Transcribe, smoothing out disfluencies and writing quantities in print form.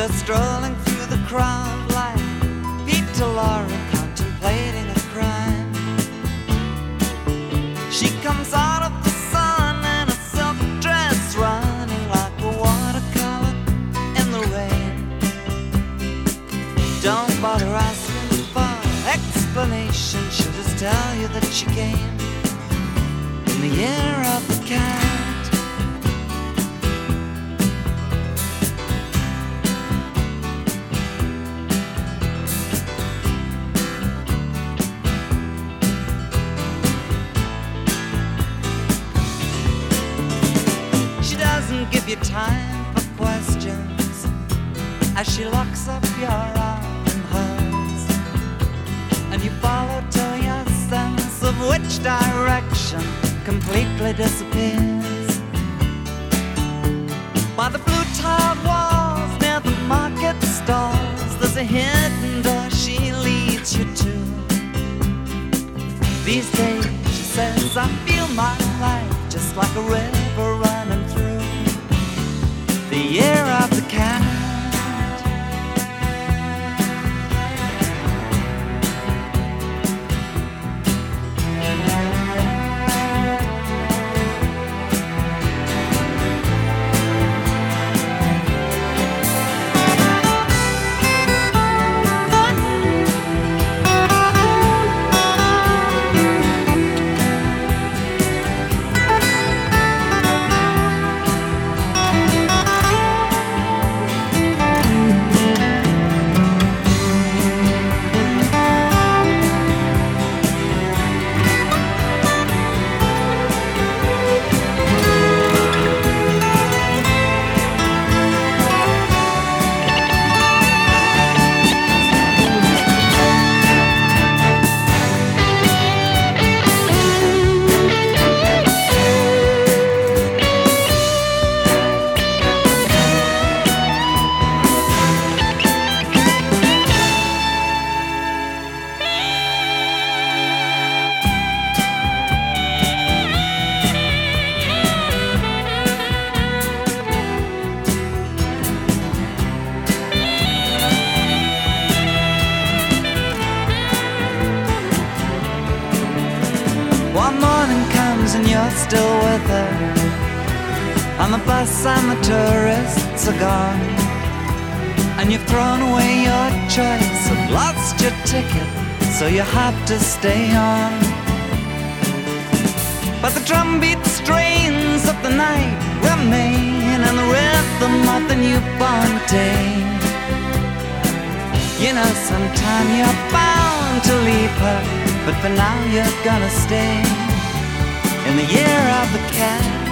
her strolling through the crowd like Peter Laura contemplating a crime. She comes out of the sun in a silk dress, running like a watercolor in the rain. Don't bother asking for explanation, she'll just tell you that she came in the year of the cat. She doesn't give you time for questions as she locks up your arm in hers, and you follow till your sense of which direction completely disappears. By the blue tiled walls near the market stalls, there's a hidden door she leads you to. These days, she says, I feel my life just like a river running through the year of the cat. One morning comes and you're still with her, and the bus and the tourists are gone, and you've thrown away your choice and lost your ticket, so you have to stay on. But the drumbeat strains of the night remain, and the rhythm of the newborn day. You know sometime you're bound to leave her, but for now you're gonna stay in the year of the cat.